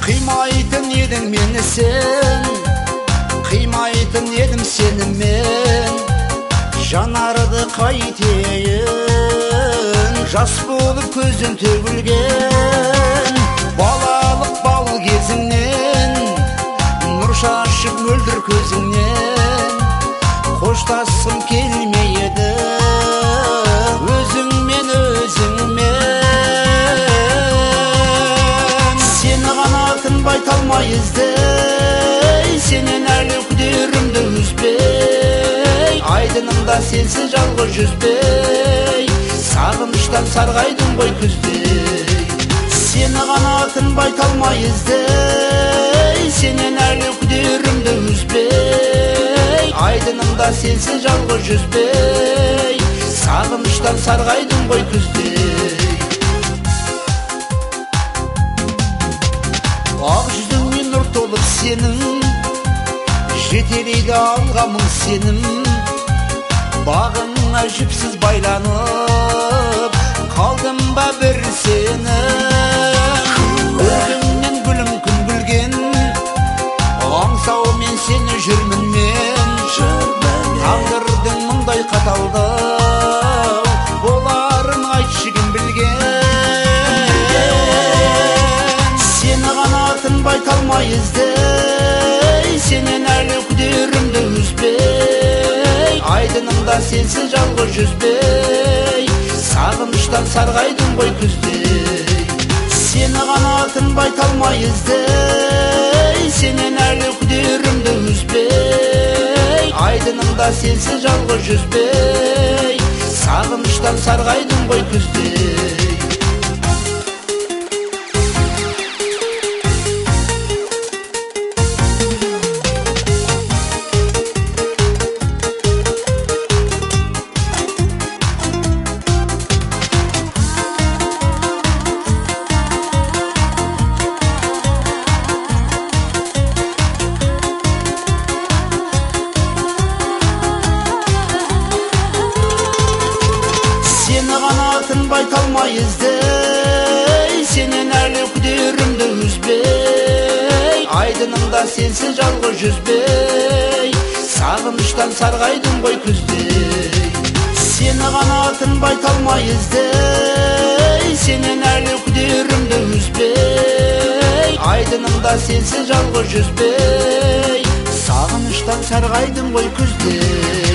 Қимайтын едің мені сен, қимайтын едім сені мен. Жанарды қайтейін, жас болып көзің төгілген. Балалық бал кезіңнен, нұр шашып мөлдір көзіңнен. Қоштасқым келмейді өзіңмен. Сені қанатын байталмай іздей, сенен әлі күдерімді үзбей. Айдынымда сенсіз жалғыз жүзбей, сағыныштан сарғайдым ғой күздей. Сені қанатын байталмай іздей, сенен әлі күдерімді үзбей. Айдынымда сенсіз жалғыз жүзбей, сағыныштан сарғайдым ғой күздей. Ақ жүзіңмен нұр толып сенің, жетелейді алғамың сенім. Бағыңа жіпсіз байланып, қалдым ба бір сенің. Өзіңнен гүлім күн гүлген, аңсау мен сені жүрмін мен. Тағдырдың мұндай қаталдау боларын айтшы кім білген. Сені қанатын байталмай іздей, сенен әлі күдерімді үзбей. Айдынымда сенсіз жалғыз жүзбей, сағыныштан сарғайдым ғой күздей. Сені қанатын байталмай іздей, сенен әлі күдерімді үзбей. Айдынымда сенсіз жалғыз жүзбей, сағыныштан сарғайдым ғой күздей. Сені қанатын байталмай іздей, сенен әлі күдерімді үзбей. Айдынымда сенсіз жалғыз жүзбей, сағыныштан сарғайдым ғой күздей. Сені қанатын байталмай іздей, сенен әлі күдерімді үзбей. Айдынымда сенсіз жалғыз жүзбей, сағыныштан сарғайдым ғой күздей.